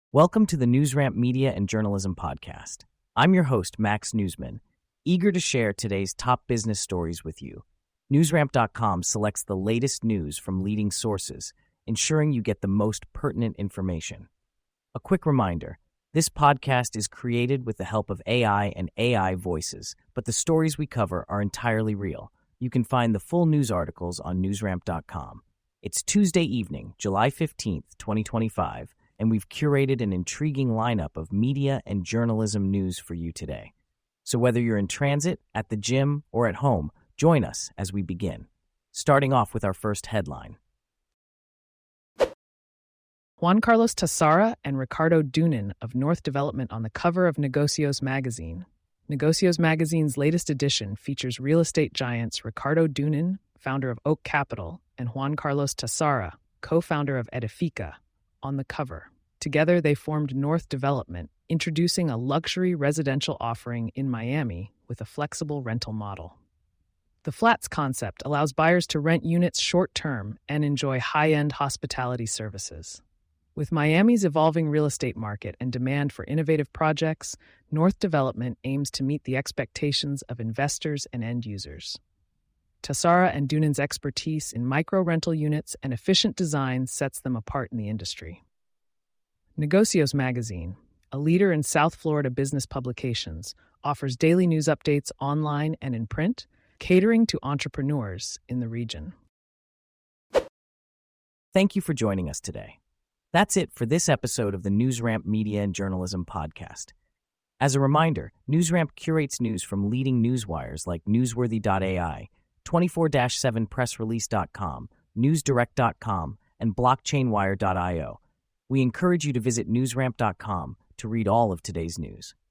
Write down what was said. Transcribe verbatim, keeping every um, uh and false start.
Welcome to the NewsRamp Media and Journalism Podcast. I'm your host, Max Newsman, eager to share today's top business stories with you. NewsRamp dot com selects the latest news from leading sources, ensuring you get the most pertinent information. A quick reminder, this podcast is created with the help of A I and A I voices, but the stories we cover are entirely real. You can find the full news articles on NewsRamp dot com. It's Tuesday evening, July fifteenth, twenty twenty-five, and we've curated an intriguing lineup of media and journalism news for you today. So whether you're in transit, at the gym, or at home, join us as we begin. Starting off with our first headline. Juan Carlos Tassara and Ricardo Dunin of North Development on the cover of Negocios magazine. Negocios magazine's latest edition features real estate giants Ricardo Dunin, founder of Oak Capital, and Juan Carlos Tassara, co-founder of Edifica, on the cover. Together, they formed North Development, introducing a luxury residential offering in Miami with a flexible rental model. The flats concept allows buyers to rent units short-term and enjoy high-end hospitality services. With Miami's evolving real estate market and demand for innovative projects, North Development aims to meet the expectations of investors and end users. Tassara and Dunin's expertise in micro-rental units and efficient design sets them apart in the industry. Negocios magazine, a leader in South Florida business publications, offers daily news updates online and in print, catering to entrepreneurs in the region. Thank you for joining us today. That's it for this episode of the NewsRamp Media and Journalism Podcast. As a reminder, NewsRamp curates news from leading newswires like Newsworthy dot A I, twenty-four seven press release dot com, newsdirect dot com, and blockchain wire dot io. We encourage you to visit newsramp dot com to read all of today's news.